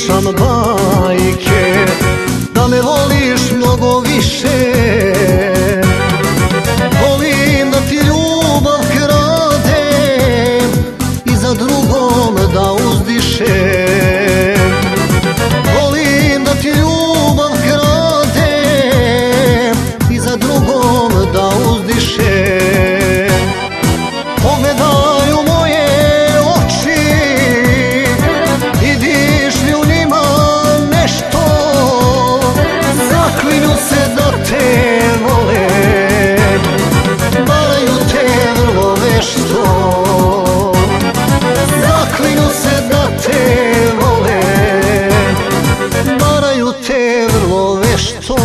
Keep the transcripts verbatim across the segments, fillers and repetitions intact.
pričam bajke, da me voliš mnogo više. Volim da ti ljubav kradem i za drugom da uzdišem. Volim da ti ljubav kradem i za drugom da uzdišem. Pogledaj u moje oči i dišli u njima nešto. Zaklinju se da te vole, varaju te vrlo vešto. Zaklinju se da te vole, varaju te vrlo vešto.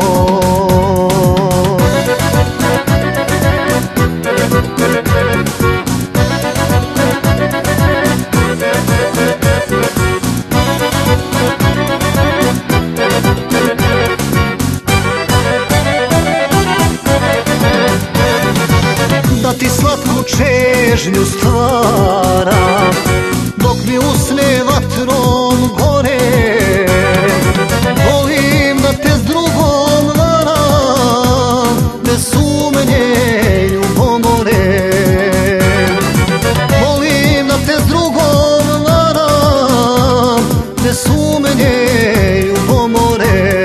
Da ti slatku čežnju stvaram dok mi usne vatrom gore. Volim da te s drugom varam, bez sumnje ljubomore. Volim da te s drugom varam, bez sumnje ljubomore.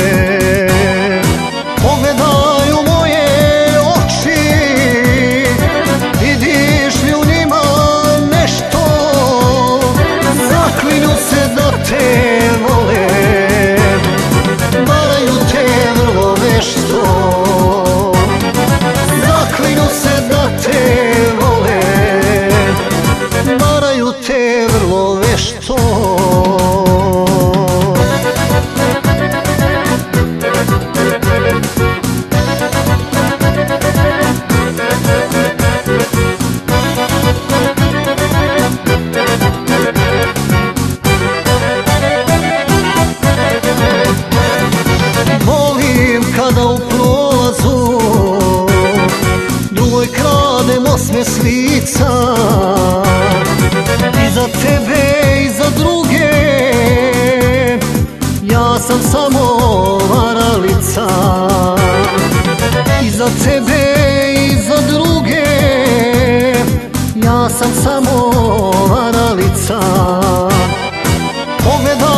Pogledaj u moje oči i dišli u njima nešto. Zaklinju se da te vole, varaju te vrlo vešto. Zaklinju se da te vole, varaju te vrlo vešto. Kada u prolazu drugoj kradem osmeh s lica, i za tebe i za druge ja sam samo varalica. I za tebe i za druge ja sam samo varalica. Pogledaj